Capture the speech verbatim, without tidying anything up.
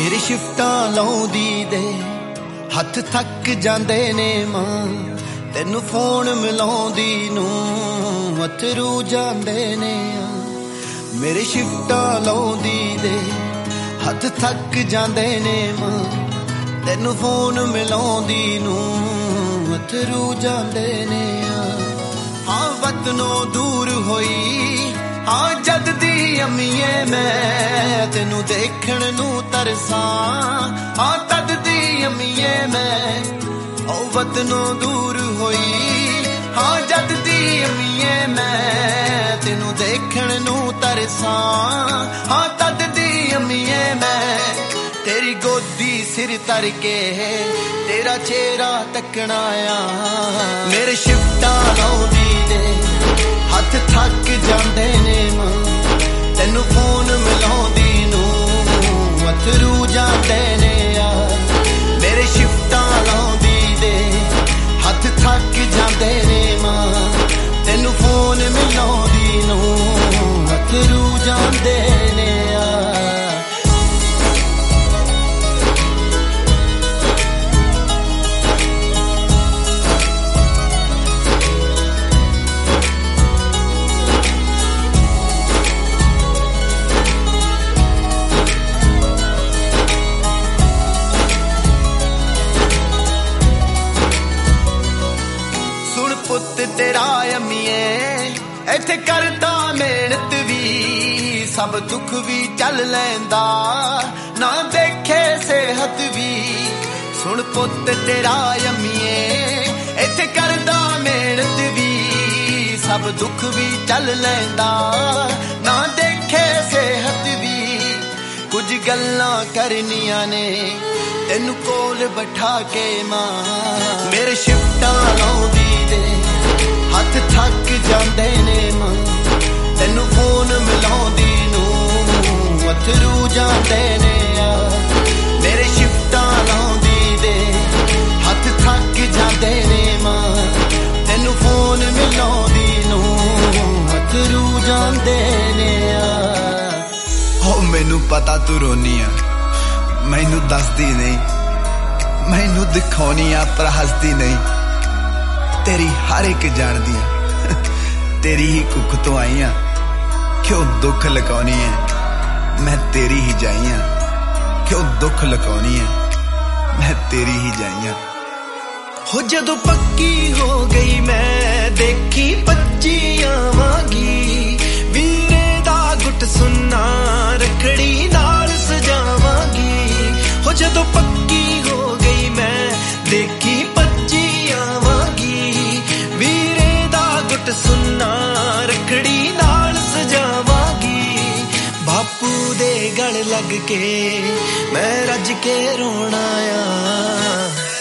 मेरी शिफ्टां लाउंदी दे हथ थक जांदे ने मां तेनू फोन मिलाउंदी नू अथरू जांदे ने मेरी शिफ्टां लाउंदी दे हथ थक जांदे ने मां तेनू फोन मिलाउंदी नू अथरू जांदे ने हाँ वतनों दूर होई हाँ जद दी अम्मीए मैं तेनू देखण नू तरसां हाँ तद दी अम्मीए मैं ओ वतनों दूर होई हाँ जद दी अम्मीए मैं तेनू देखण नू तरसां हाँ तद दी अम्मीए मैं तेरी गोदी सिर तर के तेरा चेहरा तकना आ मेरे शिफ्टां लाउंदी दे हथ थक जांदे ने मां तेनू फोन मिलाउंदी नू अथरू जांदे ने यार मेरे शिफ्टां लाउंदी दे हथ थक जांदे ने मां तेनू फोन मिलाउंदी नू अथरू जांदे ने यार पुत तेरा अम्मीए इत्थे करदा मेहनत भी सब दुख भी चल लैंदा ना देखे सेहत भी सुन पुत तेरा अम्मीए इत्थे करदा मेहनत भी सब दुख भी चल लैंदा ना देखे सेहत भी कुछ गल्लां करनियां ने तेनू कोल बैठा के मां मेरे शिफ्टां लाउंदी दे हथ थक जांदे ने मां तेनू फोन मिलाउंदी नू अथरू जांदे ने यार मेरे शिफ्टां लाउंदी दे हथ थक जांदे ने मां तेनू फोन मिलाउंदी नू अथरू जांदे ने यार हो मैनू पता तू रोनी आ मैनू दसदी नहीं मैनू दिखाउनी आ पर हसदी नहीं तेरी हर एक जानदी आ तेरी ही कुख तो आई आ क्यों दुख लकाउनी है मैं तेरी ही जाई आ क्यों दुख लकाउनी है मैं तेरी ही जाई आ हो जदों पक्की हो गई मैं देखी पच्ची आवांगी वीरे दा गुट सुन्ना रखड़ी नाल सजावांगी हो जदों पक्की हो गई मैं देखी पच्ची आवांगी वीरे दा गुट सुन्ना रखड़ी नाल सजावांगी बापू दे गल लग के मैं रज के रोना आ